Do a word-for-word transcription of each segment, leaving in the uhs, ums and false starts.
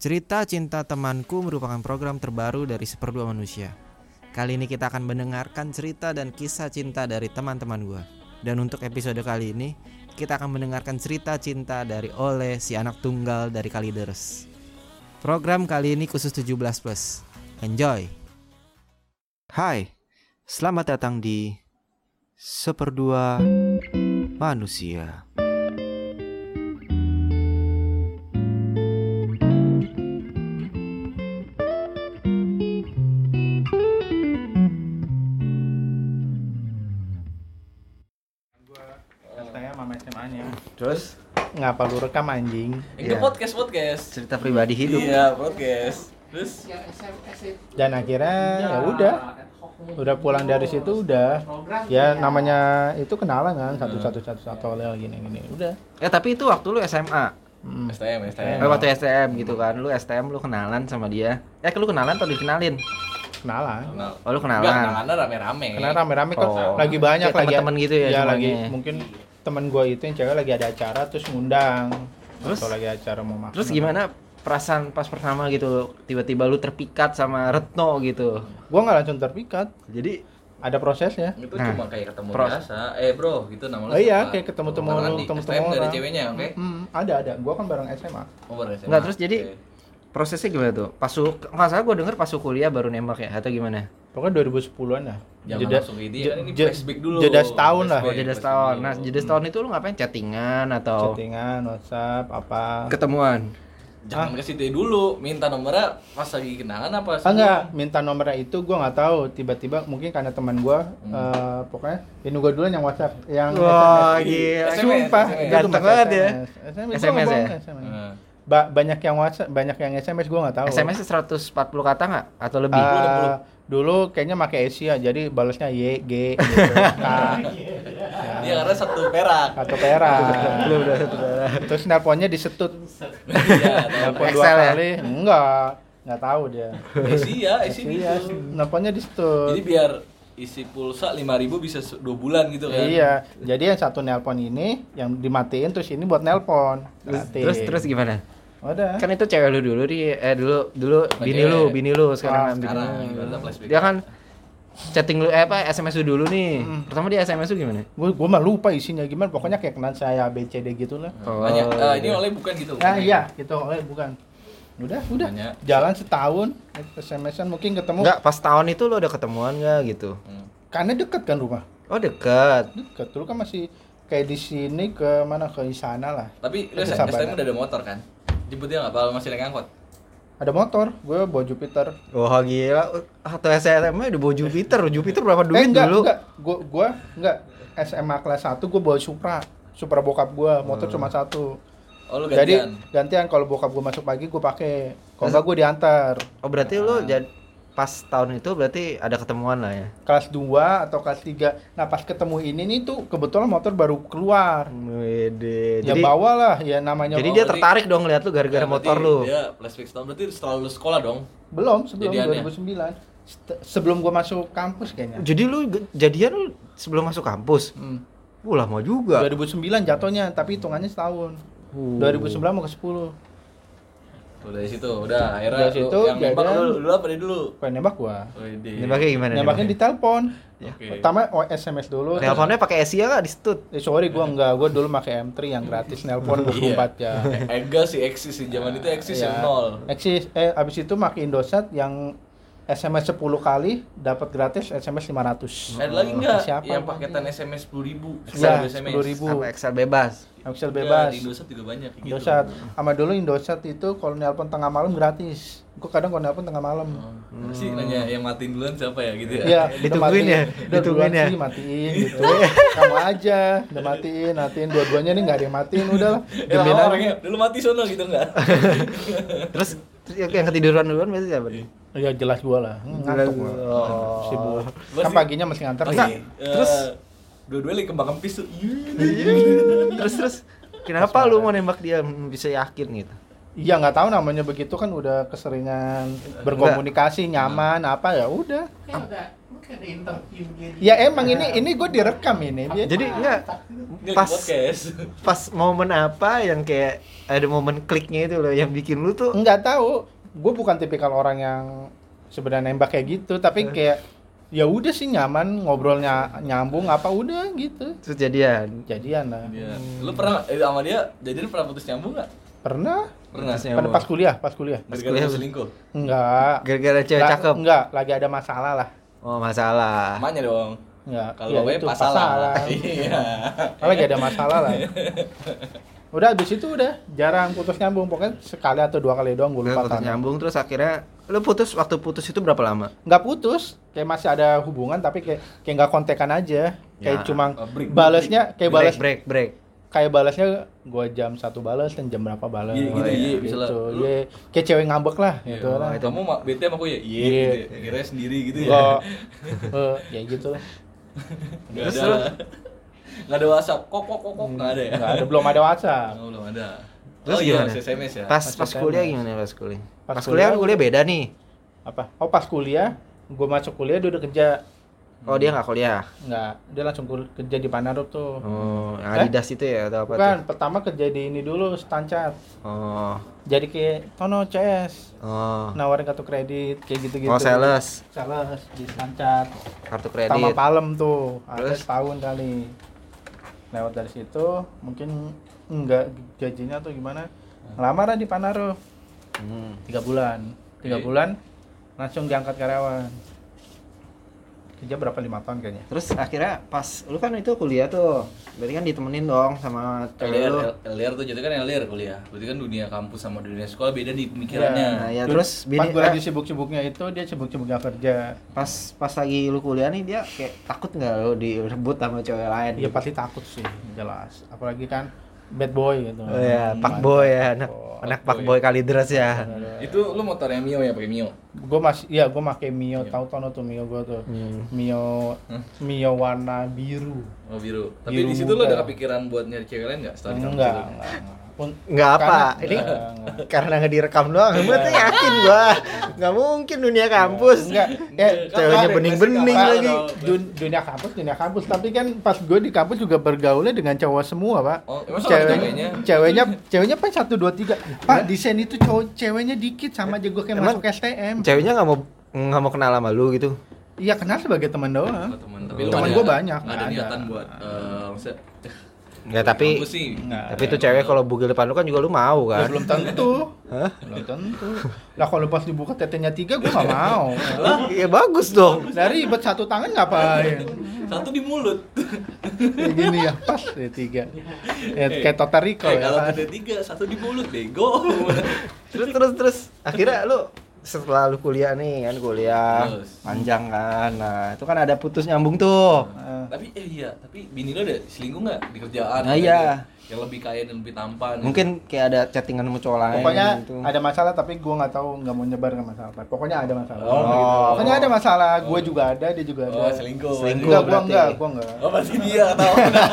Cerita Cinta Temanku merupakan program terbaru dari Seperdua Manusia. Kali ini kita akan mendengarkan cerita dan kisah cinta dari teman-teman gue. Dan untuk episode kali ini, kita akan mendengarkan cerita cinta dari Oleh, si anak tunggal dari Kalideres. Program kali ini khusus tujuh belas plus. Enjoy! Hai, selamat datang di Seperdua Manusia. Terus ngapa lu rekam anjing? itu Iya. podcast podcast Cerita pribadi hidup. Iya podcast. Terus Dan akhirnya ya udah, udah pulang dari situ udah, ya namanya itu kenalan kan satu satu satu satu oleh gini gini udah. Eh tapi itu waktu lu S M A. Hmm. S T M S T M. Eh, waktu S T M gitu kan. Lu S T M lu kenalan sama dia. Eh lu kenalan atau dikenalin? Kenalan. Kenal. Oh lu Enggak, kenalan. kenalannya rame-rame. Karena rame-rame kan Oh. lagi banyak Kayak lagi teman-teman gitu ya Ya semuanya. lagi mungkin temen gue itu yang cewek lagi ada acara terus ngundang. Terus? Atau lagi acara mau makan. Terus gimana perasaan pas pertama gitu, tiba-tiba lu terpikat sama Retno gitu? Gue nggak langsung terpikat. Jadi Ada prosesnya. Itu Nah, cuma kayak ketemu pros. biasa. Eh bro, gitu nama lu. Oh iya, siapa? kayak ketemu-temu Oh, lu, Randi. ketemu-temu S T M dari orang. ceweknya, oke? Hmm, ada ada. Gue kan bareng S M A. Oh, bareng S M A. Enggak, terus jadi Oke. prosesnya gimana tuh? Pas lu, nggak salah gue denger pas lu kuliah baru nembak ya atau gimana? Pokoknya dua ribu sepuluhan lah. Jangan Jeda- langsung ini je- kan ini je- flashback dulu. Jeda setahun lah. Oh Flashback, jeda flashback setahun. dulu. Nah jeda setahun itu lu ngapain? Chattingan atau Chattingan, WhatsApp, apa? ketemuan? Jangan ke situ dulu, minta nomornya pas lagi kenalan apa? Ah enggak, minta nomornya itu gue nggak tahu. Tiba-tiba mungkin karena teman gue, Hmm. eh, pokoknya ini gue duluan yang WhatsApp, yang Wah, S M S. gila. S M S, Sumpah, S M S. itu Ganteng cuma banget ya. S M S, S M S gua nggak ya? bohong, S M S. Nah. Ba- banyak yang WhatsApp, banyak yang S M S gue nggak tahu. S M S seratus empat puluh kata nggak? Atau lebih? Eh, dulu kayaknya pakai Asia, jadi balasnya Y, G, gitu. K. Iya, karena satu perak. Atau perak. Belum udah satu darah. Terus nelponnya disetut. Iya, Nelpon dua Excel ya? kali. Enggak, enggak tahu dia. isi ya, isi Iya, gitu. nelponnya disetut. Jadi biar isi pulsa lima ribu bisa se- dua bulan gitu kan. Iya, jadi yang satu nelpon ini yang dimatiin terus ini buat nelpon. Terus, Gratis. terus terus gimana? Udah. Kan itu cewek lu dulu di eh dulu dulu Bukan bini cewek. lu, bini lu sekarang Wah, kan bini Sekarang lu. gimana flashback? Dia kan chatting lu eh apa S M S lu dulu nih. Hmm. Pertama dia S M S lu gimana? Gue gue mah lupa isinya gimana, pokoknya kayak kenal saya A B C D gitu lah. Oh, Nanya, "Eh, ini iya. oleh bukan gitu. Ah iya, gitu. Oh, bukan. Udah, udah. Nanya. Jalan setahun, S M S-an mungkin ketemu. Enggak, pas tahun itu lu udah ketemuan enggak gitu? Hmm. Karena deket kan rumah. Oh, dekat. Deket. Dulu kan masih kayak di sini ke mana ke sana lah. Tapi lu Itu S M S Sabana. udah ada motor kan? Jemputnya nggak? Apa masih naik angkot? Ada motor, gue bawa Jupiter. Wah, gila. Atau S M A udah bawa Jupiter. Jupiter berapa eh duit enggak, dulu? enggak. Gua gua enggak S M A kelas satu gue bawa Supra. Supra bokap gua, motor Hmm. cuma satu. Oh lu Jadi gantian. gantian kalau bokap gua masuk pagi gua pakai. Kalau enggak gua diantar. Oh, berarti lu jad pas tahun itu berarti ada ketemuan lah ya. Kelas dua atau kelas tiga. Nah, pas ketemu ini nih tuh kebetulan motor baru keluar. Wede. Ya Jadi bawalah ya namanya. jadi Oh, dia berarti- tertarik dong lihat lu gara-gara Ya, berarti motor lu. Dia flashback setahun berarti setelah lulus sekolah dong. belum sebelum Jadiannya? dua ribu sembilan. Set- Sebelum gua masuk kampus kayaknya. Jadi lu ge- jadian lu sebelum masuk kampus. Hmm. Wah, lama juga. dua ribu sembilan jatuhnya, tapi hitungannya setahun. Uh. dua ribu sembilan mau ke sepuluh. Tuh dari situ udah akhirnya Dari lu situ, yang nembak jadian. dulu, dulu apa dia dulu? Pengen nembak gua. Wede. Nembaknya gimana? Nembaknya di telepon. Ya. Oke. Pertama oh, S M S dulu. Teleponnya pakai Asia enggak di stut? Eh, sorry gua enggak, gua dulu pakai M tiga yang gratis nelpon dua puluh empat jam. Eh, enggak sih eksis sih zaman itu eksis Iya. yang nol. Eksis, eh abis itu pakai Indosat yang S M S sepuluh kali dapat gratis S M S lima ratus. Ada lagi enggak Siapa? yang paketan S M S sepuluh ribu? Ya, S M S. sepuluh ribu. Apa Excel bebas? Excel Enggak, bebas. Di Indosat juga banyak kayak gitu. Indosat. Sama dulu Indosat itu kalau nelpon tengah malam gratis. Gua kadang kalau nelpon tengah malam. Oh. Pasti nanya yang matiin duluan siapa ya gitu ya? Iya, Ditungguin ya? Udah Ditungguin duluan ya? sih matiin gitu. Kamu aja, udah matiin, matiin dua-duanya nih enggak ada yang matiin udahlah. Eh, Demi lama aja. orangnya dulu mati sono gitu enggak? Terus terus yang yang ketiduran duluan biasanya siapa nih? Ya jelas gua lah. Hmm, Ngantuk gua. Oh. Sibuk. Gua Kan sih- paginya masih ngantar. Enggak. nih. Terus? Eh, dua-duanya lagi kembang kempis tuh. Terus terus kenapa lu mau nembak dia bisa yakin gitu? Iya nggak tahu namanya begitu kan udah keseringan berkomunikasi nyaman apa ya udah. Ya emang ini ini gue direkam ini. Dia, Jadi enggak Nggak pas podcast. pas momen apa yang kayak ada momen kliknya itu loh yang bikin lu tuh nggak tahu. Gue bukan tipikal orang yang sebenarnya nembak kayak gitu, tapi kayak ya udah sih nyaman ngobrolnya nyambung apa udah gitu. terus jadian. Jadian lah. Dia. Lu pernah eh, sama dia jadian pernah putus nyambung enggak? Pernah? Pernah. Putus Pada nyambung. pas kuliah, pas kuliah. Gara-gara kuliah. lu selingkuh. Enggak. Gara-gara cewek Nggak- cakep. Enggak, lagi ada masalah lah. Oh, masalah. Emaknya dong. Enggak. Kalau ya bapaknya itu, pas salah. Iya. Iya. Lagi ada masalah lah. Udah habis itu udah jarang putus nyambung, pokoknya sekali atau dua kali doang gue Lu lupa putus tahunnya. nyambung terus akhirnya lu putus waktu putus itu berapa lama? Nggak putus, kayak masih ada hubungan tapi kayak kayak nggak kontekan aja. Kayak Ya. cuma Oh, break, balasnya kayak balas break break. kayak balasnya gua jam satu balas dan jam berapa balas. Iya, gitu, Oh, iya, gitu. misalnya lu- Iya, kayak cewek ngambek lah Iya, gitu lah. Kamu mak bete sama aku ya? Iya, Iya. gitu. ya. Kira sendiri gitu ya. Oh, eh, ya gitu lah. Enggak Terus ada. lu? Enggak ada WhatsApp. Kok kok kok kok enggak ada ya? Nggak ada, belum ada WhatsApp. Oh, belum ada. Terus oh, iya, gimana? S M S ya. Pas Pas pas S M S. kuliah gimana pas kuliah? Pas Pas, kuliah kan kuliah- kuliah beda nih. Apa? Oh pas kuliah, gua masuk kuliah dia udah kerja. Oh, dia nggak kuliah. Nggak, dia langsung kul- kerja di Panarup tuh. Oh, Adidas itu ya atau apa Bukan, tuh? pertama kerja di ini dulu, Stancat. Oh. Jadi kayak Tono C S, Oh. nawarin kartu kredit, kayak gitu-gitu. Oh, sales, Sales di Stancat. kartu Sama kredit. Palem tuh, ada Terus? setahun kali. Lewat dari situ, mungkin enggak gajinya atau gimana. Ngelamar di Panarup, Hmm. tiga bulan. Tiga Oke. bulan, langsung diangkat karyawan. Kerja berapa, lima tahun kayaknya. Terus akhirnya pas lu kan itu kuliah tuh. Berarti kan ditemenin dong sama cewek L D R, lu. L D R tuh jadi kan L D R kuliah. Berarti kan dunia kampus sama dunia sekolah beda nih pemikirannya. Nah, ya Terus terus pas bini gue eh, lagi sibuk-sibuknya itu, dia sibuk-sibuknya kerja. pas pas lagi lu kuliah nih dia kayak takut nggak lu direbut sama cewek lain? Iya pasti takut sih, jelas. Apalagi kan bad boy gitu. Oh ya, Hmm, Pak Boy ya, anak Oh, anak Pak Pak Boy Kalideres ya. Itu lu motornya Mio ya, pakai Mio. Gue masih, iya gue pakai Mio, tahu Tono tuh Mio gue tuh. Hmm. Mio, Mio warna biru. Oh, biru. Tapi Biru di situ lu muda. ada kepikiran buat nyari cewek lain enggak setelah di kampus Enggak, itu? enggak, enggak. Pun, Nggak apa, karena- ini enggak, enggak. karena nggak direkam doang. Gue tuh yakin gua nggak mungkin dunia kampus. Enggak, ya, Ceweknya kan- bening-bening Pak, lagi. dun- dunia kampus, dunia kampus. Tapi kan pas gue di kampus juga bergaulnya dengan cowok semua, Pak. Oh, emang sama ceweknya, ceweknya? ceweknya, ceweknya pas satu dua tiga. Pak, desain itu cowok, ceweknya dikit sama aja gue kayak Emang masuk S T M. Ceweknya nggak mau nggak mau kenal sama lu gitu. Iya kenal sebagai teman doang. Oh, teman. Tapi lu Teman ada- gua banyak, nggak ada nggak ada. niatan buat eh maksudnya Nggak, tapi kampus sih. Nggak. tapi itu cewek kalau bugil depan lu kan juga lu mau Ya, kan? belum tentu. Hah? Belum tentu. Lah kalau pas dibuka tetenya tiga gue gak mau. Iya bagus dong. Dari ribet satu tangan ngapain? Satu di mulut. Kayak gini ya pas ya tiga. Ya, kayak Total Rico Eh, ya. kalau kan? ada tiga, satu di mulut bego. Terus terus terus akhirnya lu setelah lu kuliah nih kan kuliah Terus. panjang kan. Nah, itu kan ada putus nyambung tuh. Eh, Tapi eh iya, tapi bini lo ada selingkuh nggak di kerjaan? Nah, Kayak iya. gitu? Yang lebih kaya dan lebih tampan. Mungkin kayak ada chattingan sama cowok lain Pokoknya gitu. ada masalah tapi gue nggak tahu nggak mau nyebar nggak masalah. Pokoknya ada masalah. Oh, gitu. Pokoknya ada masalah. Gue juga ada, dia juga ada. Oh, selingkuh. Selingkuh. Enggak, gue berarti. enggak, gue enggak. Oh, pasti dia tahu.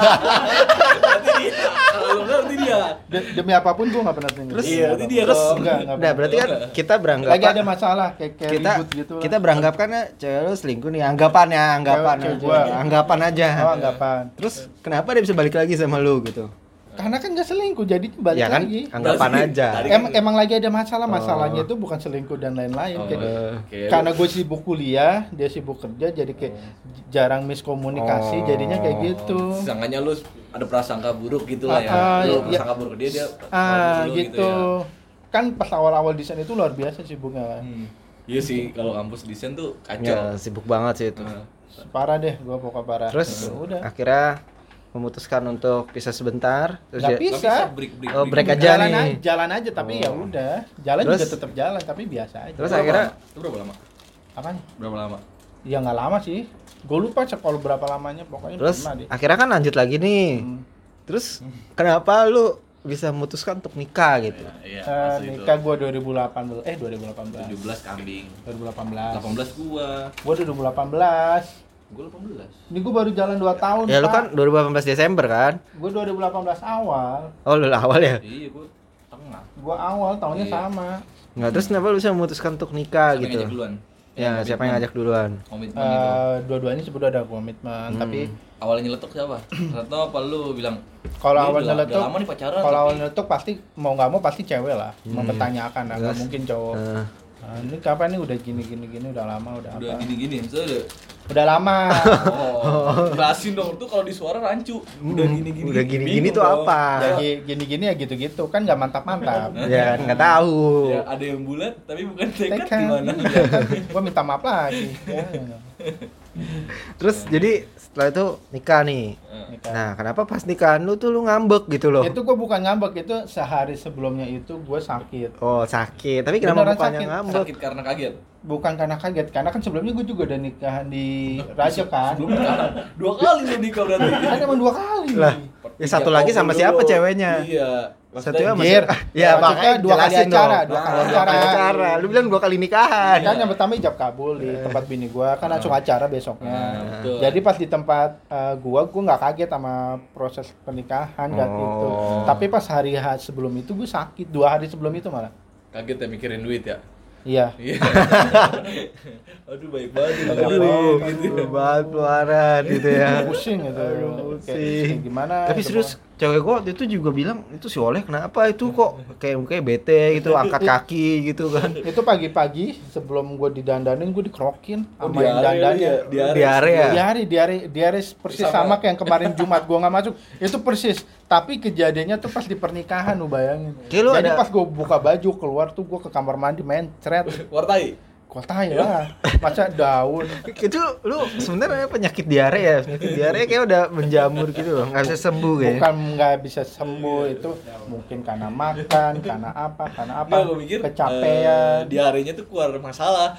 Berarti dia. Kalau lu enggak berarti dia. De- demi apapun gue nggak pernah selingkuh. Terus? Iya, berarti dia Oh, res. enggak, enggak Nah, pernah. berarti kan kita beranggapan Lagi ada masalah kayak, kayak kita ribut gitu. kita beranggapan ya cewek lu selingkuh nih anggapan ya anggapan Cewek- aja. cewek gua. anggapan aja. Oh, anggapan. Terus kenapa dia bisa balik lagi sama lu gitu? Karena kan nggak selingkuh, jadi balik Ya kan lagi. anggapan Berarti aja. tadi- Em, emang lagi ada masalah, masalahnya Oh. itu bukan selingkuh dan lain-lain. Oh, Kayak- iya. Kayak karena lu- gue sibuk kuliah, dia sibuk kerja, jadi kayak jarang miskomunikasi, Oh. jadinya kayak gitu. Sangkanya lu ada prasangka buruk gitu lah ya. Ah, ah, Lu iya. prasangka buruk ke dia dia Ah, lu gitu. Kan pas awal-awal desain itu luar biasa sibuknya kan. Hmm. Iya sih, kalau kampus desain tuh kacau. Ya, sibuk banget sih itu. Nah, Parah deh, gue pokoknya parah. Terus Ya udah. akhirnya memutuskan untuk pisah sebentar. Terus Nggak dia- nggak bisa. break break. Oh, break aja jalan nih. aja, jalan aja tapi ya Oh. udah. Jalan Terus? juga tetap jalan tapi biasa aja. Terus Berapa akhirnya- lama? Itu berapa lama? Apanya? Berapa lama? Ya nggak lama sih. Gue lupa sekolah berapa lamanya, pokoknya Terus pernah deh. akhirnya kan lanjut lagi nih. Hmm. Terus kenapa lu bisa memutuskan untuk nikah gitu? Iya, Eh, pas itu. nikah gue dua ribu delapan belas, eh dua ribu delapan belas. tujuh belas kambing. dua ribu delapan belas. delapan belas gua. Gue dua ribu delapan belas. Gua delapan belas. Ini gue baru jalan dua tahun. Ya lu kan dua ribu delapan belas Desember kan? Gue dua ribu delapan belas awal. Oh lu awal ya? Iya, gua tengah. Gua awal tahunnya Iya. sama. Nggak, terus kenapa lu bisa memutuskan untuk nikah Siapa yang gitu? ngajak duluan? Ya, siapa yang ngajak duluan? Komitmen itu. Eh, dua-duanya sebelum ada komitmen, Hmm. tapi Awalnya nyeletuk siapa? Reto apa lu bilang? kalau "Ini awal udah- nyeletuk, udah lama nih pacaran. kalau tapi awal nyeletuk pasti mau nggak mau pasti cewek lah, mempertanyakan lah, nggak Terus? mungkin cowok. Eh, Ah, ini kapan nih udah gini gini gini udah lama udah, udah apa? gini-gini, misalnya udah Udah lama. oh, jelasin dong tuh kalau di suara rancu. Udah gini-gini. Udah gini-gini bingung tuh dong. apa? Ya gini gini ya gitu-gitu kan nggak mantap-mantap. Ya kan nggak tahu. Ya, ada yang bulat tapi bukan tekad Tekan, gimana? iya kan? Gua minta maaf lagi. Ya, ya. Terus jadi setelah itu nikah nih. Nikah. Nah, kenapa pas nikahan lu tuh lu ngambek gitu loh? Itu gua bukan ngambek, itu sehari sebelumnya itu gua sakit. Oh, sakit. Tapi kenapa Beneran bukannya sakit. ngambek? Sakit karena kaget. Bukan karena kaget, karena kan sebelumnya gue juga udah nikahan di Raja kan. Belum nikah. Dua kali lu nikah berarti. Kan emang dua kali. Lah, ya satu lagi sama siapa ceweknya? Iya. Satunya sama Jir. siapa? Ya, Maksudnya makanya dua kali jelasin acara, dong. dua kali Ah, acara. acara. Lu bilang dua kali nikahan. Kan yang pertama ijab kabul di tempat bini gua, kan langsung acara besoknya. Ah, betul. Jadi pas di tempat eh, gua, gua nggak kaget sama proses pernikahan kan Oh. itu. Tapi pas hari H sebelum itu gua sakit, dua hari sebelum itu malah. Kaget ya mikirin duit ya. Iya. Iya. Aduh baik banget. ini. Aduh, Aduh, Aduh, banget keluaran gitu ya. Pusing gitu. Aduh, Kayak- pusing. kayak gimana? Tapi gitu, serius, cewek gua waktu itu juga bilang, itu si Oleh kenapa itu kok kayak mukanya bete gitu, angkat kaki gitu kan. itu pagi-pagi sebelum gue didandanin gue dikerokin Oh, sama yang diare dandannya lu ya? Diare. Diare ya? diare diare diare persis Sama. sama kayak yang kemarin Jumat gue nggak masuk itu persis tapi kejadiannya tuh pas di pernikahan lu bayangin Kayak lu jadi ada- pas gue buka baju keluar tuh gue ke kamar mandi main thread Wartai. kota ya lah masa daun Itu lu sebenarnya penyakit diare ya, penyakit diare kayak udah menjamur gitu loh, nggak bisa sembuh kayak. bukan nggak bisa sembuh itu mungkin karena makan karena apa karena apa Nggak, gua mikir kecapean eh, diarenya tuh keluar masalah.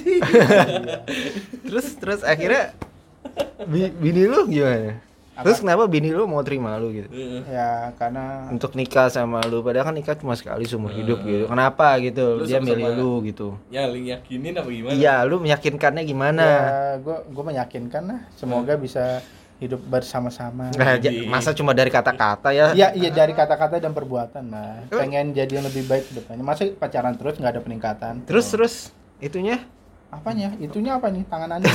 Terus terus akhirnya bi- bini lu gimana? Apa? Terus kenapa bini lu mau terima lu gitu? ya karena Untuk nikah sama lu, padahal kan nikah cuma sekali seumur hidup gitu. Kenapa gitu? Lu Dia sama-sama- milih lu gitu. Ya lu yakinin apa gimana? Iya, lu meyakinkannya gimana? ya gue gue meyakinkan lah semoga bisa hidup bersama-sama. Nah, ja- Iya. masa cuma dari kata-kata ya? Iya iya dari kata-kata dan perbuatan lah. Pengen jadi yang lebih baik ke depannya. Masa pacaran terus nggak ada peningkatan? Terus terus itunya Apanya? Itunya apa nih tanganannya?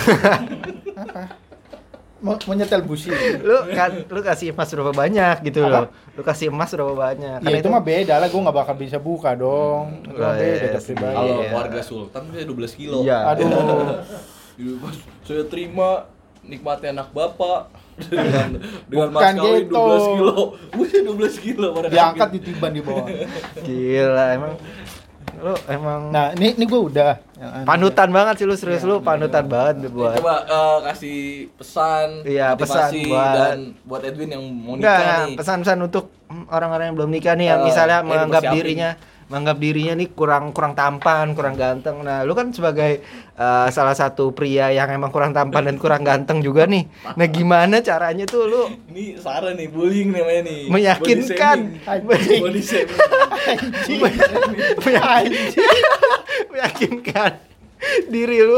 apa? Mau menyetel busi. lu kan lu kasih emas berapa banyak gitu Apa? loh. Lu kasih emas berapa banyak? Ya itu mah beda lah. Gue nggak bakal bisa buka dong. Itu mah Oh, beda iya, ada pribadi. Kalau Iya. keluarga Sultan bisa dua belas kilo. Iya. Aduh. Iya, Mas, saya terima nikmatnya anak bapak dengan dengan Bukan mas kawin gitu. dua belas kilo. Wih, dua belas kilo pada Diangkat ditiban di bawah. Gila emang lu emang Nah ini ini gue udah. Yang aneh. panutan banget sih lu, serius lu panutan banget buat. Coba eh, kasih pesan, Iya, pesan motivasi, buat- dan buat Edwin yang mau Enggak, nikah enggak, nih. pesan-pesan untuk mm, orang-orang yang belum nikah nih yang Eh, misalnya eh, menganggap dipersiapin. dirinya menganggap dirinya nih kurang kurang tampan, kurang ganteng. Nah, lu kan sebagai eh, salah satu pria yang emang kurang tampan dan kurang ganteng juga nih. Nah, gimana caranya tuh lu Ini Sarah nih, bullying namanya nih. Meyakinkan. Body shaming. Body shaming. meyakinkan, meyakinkan diri lu.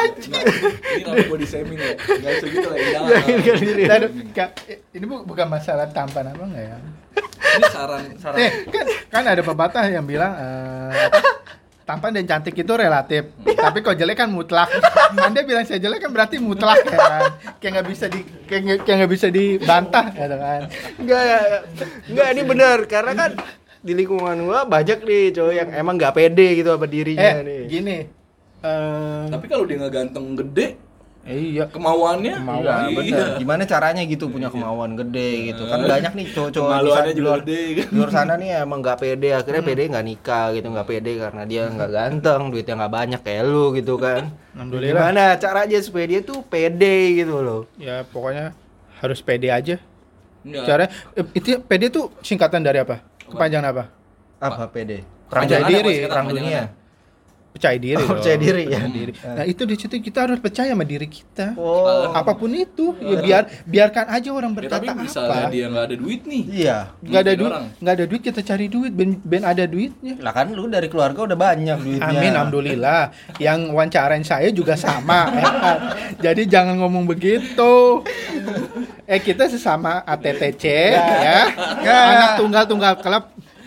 Ini namanya body shaming ya. Enggak usah gitu lah. Jangan. Meyakinkan diri lu. Dan, Kak, ini bu- bukan masalah tampan apa enggak ya? Ini saran saran. Eh, kan kan ada pepatah yang bilang eh, apa, tampan dan cantik itu relatif, tapi kalau jelek kan mutlak. Anda bilang saya jelek kan berarti mutlak ya kan? Kayak nggak bisa di kayak nggak- kayak nggak bisa dibantah gitu kan? Enggak, enggak ini benar karena kan di lingkungan gua banyak nih cowok yang emang nggak pede gitu sama dirinya Eh, nih. gini. Eh, Tapi kalau dia nggak ganteng gede, eh, iya. kemauannya Kemauan, Iya, bener. Gimana caranya gitu punya kemauan gede gitu. Kan banyak nih cowok-cowok di Kemaluannya sana- di juga luar, gede kan. di luar sana nih emang nggak pede, akhirnya pede nggak nikah gitu, nggak pede karena dia nggak ganteng, duitnya nggak banyak kayak lu gitu kan. Alhamdulillah. Gimana caranya supaya dia tuh pede gitu loh? Ya pokoknya harus pede aja. Enggak. Cara eh, itu pede tuh singkatan dari apa? Kepanjangan apa? Apa pede? Perang Percaya dunia, diri, Mas, perang kepanjangannya. dunia. Percaya diri. Oh, dong. percaya diri ya. Diri. Nah itu di situ kita harus percaya sama diri kita. Oh, Apapun itu, ya biar biarkan aja orang Ya, berkata tapi misalnya apa. dia nggak ada duit nih. iya. Nggak ada Duitin duit, orang. nggak ada duit kita cari duit, ben, ben ada duitnya. Lah kan lu dari keluarga udah banyak duitnya. Amin, alhamdulillah. Yang wawancarain saya juga sama. ya kan? Jadi jangan ngomong begitu. Eh kita sesama A T T C ya, anak tunggal tunggal klub.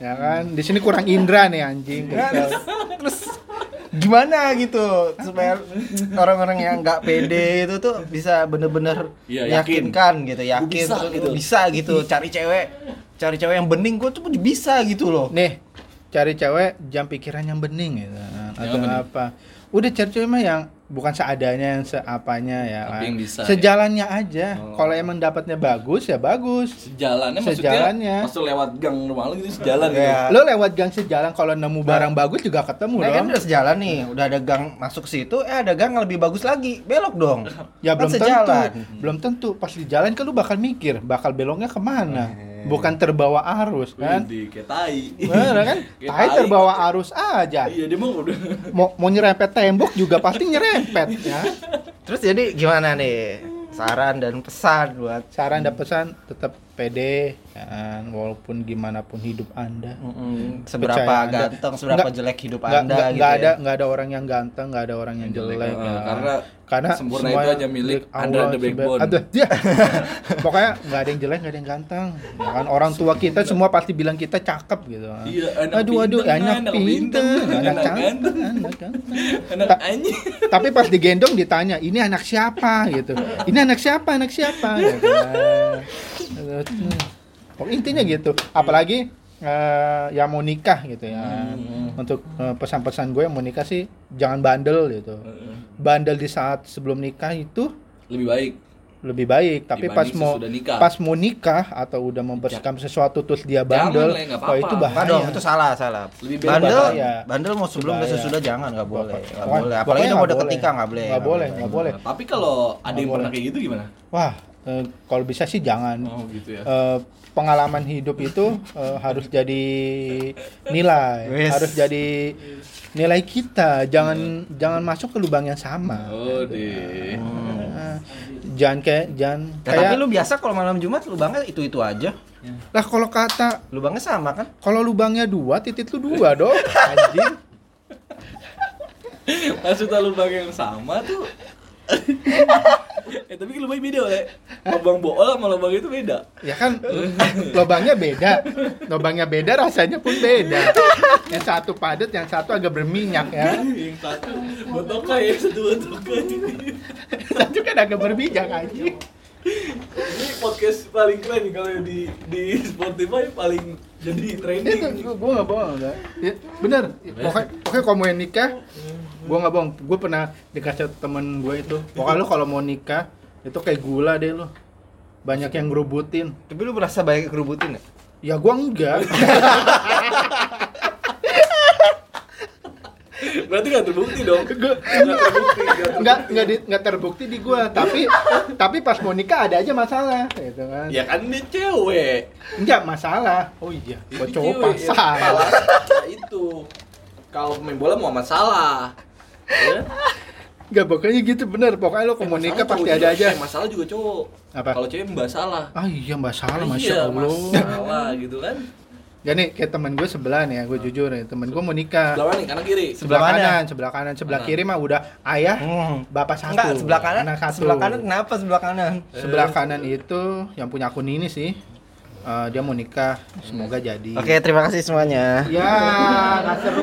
Ya kan? Di sini kurang indra nih anjing. Terus gimana gitu supaya orang-orang yang nggak pede itu tuh bisa bener-bener Iya, yakin. yakinkan gitu, yakin Gua bisa terus gitu. bisa gitu cari cewek, cari cewek yang bening gue tuh bisa gitu loh. Nih, cari cewek jam pikiran yang bening gitu kan. Atau bening. apa. Udah cari cewek mah yang bukan seadanya, yang seapanya ya Tapi kan. yang bisa, Sejalannya aja. Oh. Kalau emang dapatnya bagus ya bagus. Sejalannya maksudnya Sejalannya. masuk lewat gang rumah lu gitu sejalan gitu. Ya. Lo lewat gang sejalan kalau nemu barang bagus juga ketemu Nah, kan dong. udah sejalan nih, udah ada gang masuk situ, eh ada gang yang lebih bagus lagi, belok dong. Ya Kan belum sejalan. tentu. Belum tentu. Pas di jalan kan lu bakal mikir, bakal beloknya kemana. Bukan terbawa arus kan. Wih, kayak tai. Bener kan? Kayak Tai terbawa arus aja. Iya, dia mah udah. Mau mau nyerempet tembok juga pasti nyerempet ya. Terus jadi gimana nih? Saran dan pesan buat Saran dan pesan tetap pede ya kan, walaupun gimana pun hidup Anda. mm, seberapa Percaya Anda. ganteng, seberapa Nggak- jelek hidup Nggak, Anda nggak, gitu. nggak ya. ada nggak ada orang yang ganteng, nggak ada orang yang Jelek, jelek. eh, ya. karena karena sempurna semua itu hanya milik Andra the Allah Backbone. sebe- Ada, ya. Pokoknya nggak ada yang jelek, nggak ada yang ganteng. Ya kan orang tua kita semua pasti bilang kita cakep gitu. Iya, anak aduh aduh pinter, anak anak pinter, pinter, anak anak cantik, ganteng. anak ganteng. Anak Ta- anjing. Tapi pas digendong ditanya, ini anak siapa gitu. Ini anak siapa, anak siapa gitu. Oh, intinya gitu. Apalagi eh, yang mau nikah gitu ya. Untuk eh, pesan-pesan gue yang mau nikah sih jangan bandel gitu. Bandel di saat sebelum nikah itu Lebih baik. lebih baik, tapi pas Dibanding mau sesudah nikah. pas mau nikah atau udah mempersiapkan sesuatu terus dia bandel, Jangan, Le, nggak wah itu apa-apa. bahaya. Enggak dong, itu salah, salah. Lebih bebas. Bandel, Bahaya. bandel mau sebelum Bahaya. dan sesudah jangan, nggak boleh. Nggak Pokoknya- boleh. Apalagi pokoknya udah mau nggak deket boleh. nikah nggak boleh. Nggak boleh, nggak boleh. Nah, tapi kalau ada Nggak yang pernah boleh. kayak gitu gimana? Wah, eh, kalau bisa sih jangan. Oh, gitu ya. Eh, pengalaman hidup itu eh, harus jadi nilai, Wes. harus jadi nilai kita. Jangan jangan masuk ke lubang yang sama. Oh, deh. Eh, jangan kayak jangan Ya, kayak tapi lu biasa kalau malam Jumat lubangnya itu-itu aja. lah kalau kata Lubangnya sama kan? kalau lubangnya dua, titik lu dua dong, anjing. Maksudnya lubang yang sama tuh. eh tapi lubang beda, Le. Lubang bool sama lubang itu beda. Ya kan lubangnya beda, lubangnya beda rasanya pun beda. Yang satu padat, yang satu agak berminyak ya. Yang satu botoka ya, satu botoka. Satu kan agak berminyak anjing. Ini podcast paling keren nih kalau di di Spotify paling jadi trending. Itu gue nggak bohong enggak. Ya, bener. Pokoknya pokoknya kalau mau yang nikah, gue nggak bohong. Gue pernah dikasih temen gue itu. Pokoknya lu kalau mau nikah itu kayak gula deh lu. Banyak yang ngerubutin. Tapi lu berasa banyak kerubutin nggak? Ya gue enggak. Berarti nggak terbukti dong. Gua- Nggak terbukti. nggak Enggak terbukti. enggak di, enggak terbukti di gue. Tapi tapi pas mau nikah ada aja masalah, gitu kan. Ya kan dia cewek. Enggak masalah. Oh iya, gue Itu cowok cewek, ya, pasal. Nah, itu. Kalau pemain bola mau masalah. Ya? Enggak, pokoknya gitu bener. Pokoknya lo kalau mau nikah Masalah pasti cowok ada juga. aja. Eh, masalah juga cowok. Apa? Kalau cewek mbak salah. Ah iya mbak salah, Iya, masya Allah. masalah gitu kan. Ya nih kayak temen gue sebelah nih ya, gue jujur nih, temen gue mau nikah. Sebelah mana nih? Kanan kiri. Sebelah Sebelah mana? kanan, sebelah kanan, sebelah Kanan. kiri mah udah ayah, Hmm. bapak satu. Enggak, sebelah kanan. anak satu. Sebelah kanan kenapa sebelah kanan? Sebelah kanan itu yang punya akun ini sih. Eh, dia mau nikah, semoga jadi. Oke, terima kasih semuanya. Ya, nggak seru.